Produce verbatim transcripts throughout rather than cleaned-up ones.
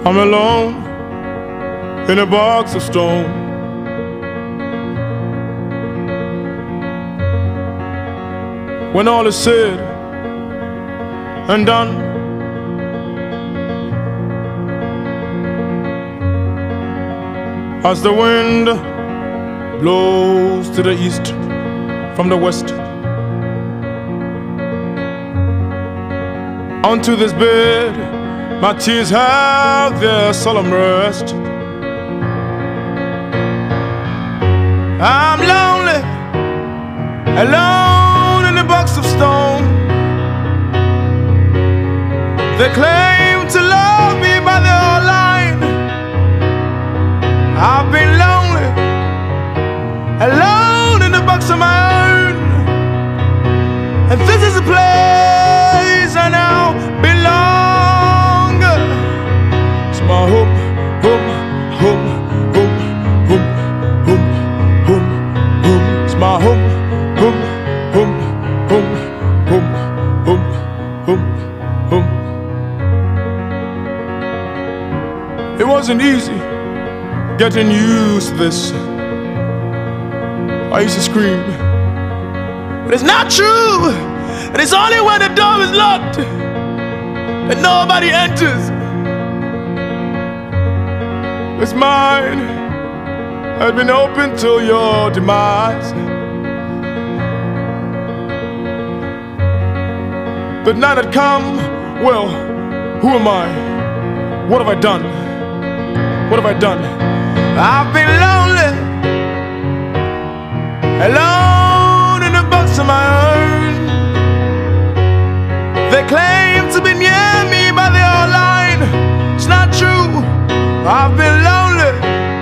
I'm alone in a box of stone. When all is said and done, as the wind blows to the east from the west, onto this bed my tears have their solemn rest. I'm lonely, alone in a box of stone. They claim to love me, but they're all lying. I've been lonely, alone in a box of my own. And this is a place I now belong. It's my home, home, home, home, home, home, home, home. It's my home, home, home, home, home, home, home, home. It wasn't easy getting used to this. I used to scream, but it's not true. And it's only when the door is locked that nobody enters. It's mine has been open till your demise. The night had come. Well, who am I? What have I done? What have I done? I've been lonely, alone in a box of my own. They claim to be near me, but they're all lying. It's not true. I've been lonely,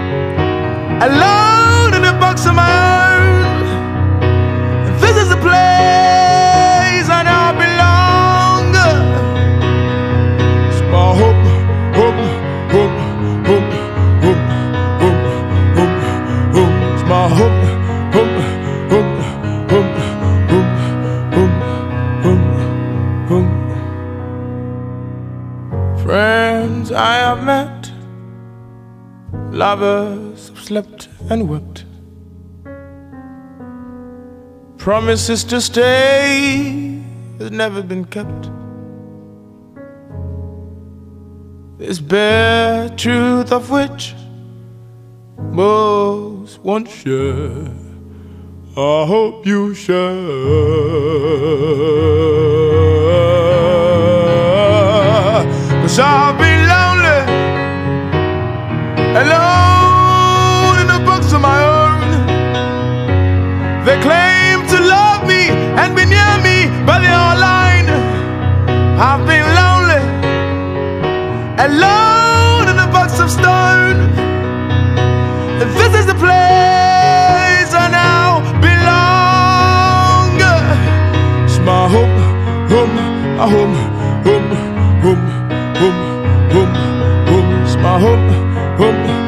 alone in a box of my own. And this is the place I now belong. It's my home, home, home, home, home, home, home, home. It's my home, home, home, home, home, home, home, home. Friends I have met, lovers have slept and wept, promises to stay has never been kept. This bare truth of which most won't share, I hope you share. 'Cause I've been lonely, alone in a box of my own. They claim to love me and be near me, but they're all lying. I've been lonely, alone in a box of stone. And this is the place I now belong. It's my home, home, my home, home, home, home, home, home. It's my home, home.